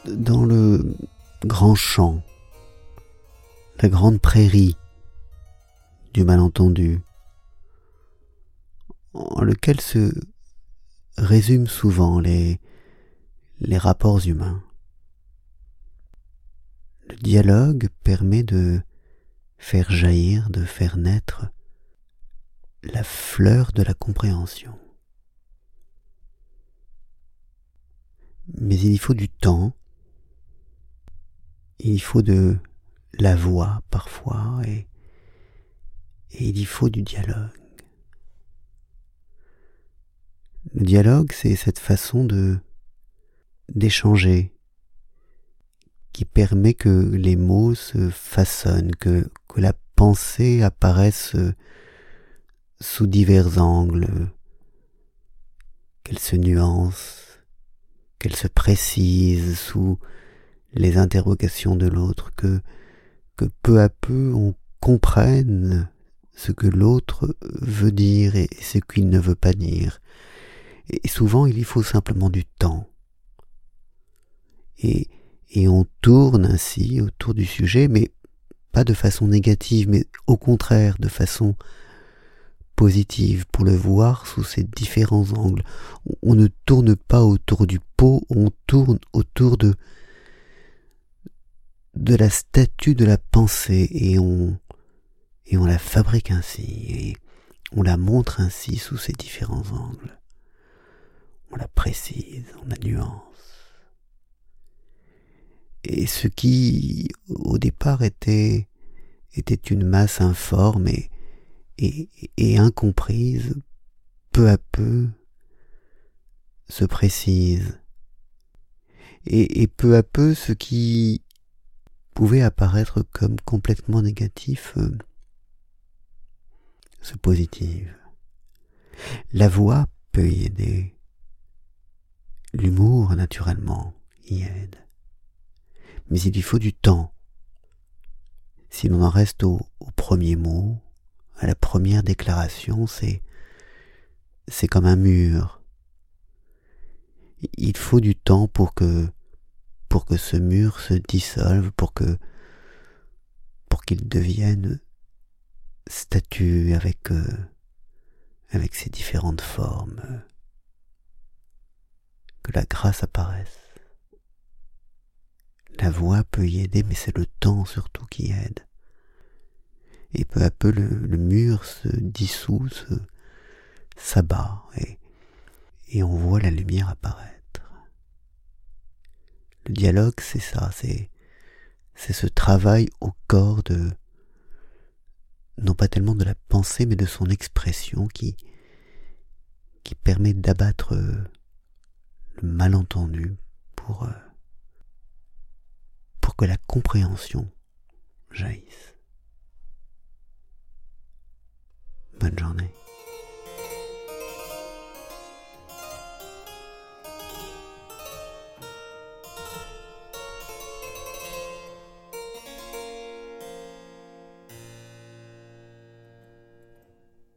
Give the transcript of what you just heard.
dans le grand champ, la grande prairie du malentendu, en lequel se résument souvent les rapports humains. Le dialogue permet de faire jaillir, de faire naître la fleur de la compréhension. Mais il y faut du temps, il y faut de la voix parfois, et il y faut du dialogue. Le dialogue, c'est cette façon d'échanger, qui permet que les mots se façonnent, que la pensée apparaisse sous divers angles, qu'elle se nuance, qu'elle se précise sous les interrogations de l'autre, que peu à peu on comprenne ce que l'autre veut dire et ce qu'il ne veut pas dire. Et souvent il y faut simplement du temps. Et on tourne ainsi autour du sujet, mais pas de façon négative, mais au contraire de façon positive, pour le voir sous ses différents angles. On ne tourne pas autour du pot, on tourne autour de la statue de la pensée, et on la fabrique ainsi, et on la montre ainsi sous ses différents angles. On la précise, on la nuance. Et ce qui, au départ, était une masse informe et incomprise, peu à peu se précise. Et peu à peu, ce qui pouvait apparaître comme complètement négatif se positive. La voix peut y aider. L'humour, naturellement, y aide. Mais il lui faut du temps. Si l'on en reste au premier mot, à la première déclaration, c'est comme un mur. Il faut du temps pour que ce mur se dissolve, pour qu'il devienne statue avec ses différentes formes, que la grâce apparaisse. La voix peut y aider, mais c'est le temps surtout qui aide. Et peu à peu le mur se dissout, s'abat, et on voit la lumière apparaître. Le dialogue, c'est ça, c'est ce travail au corps non pas tellement de la pensée, mais de son expression qui permet d'abattre le malentendu pour que la compréhension jaillisse. Bonne journée.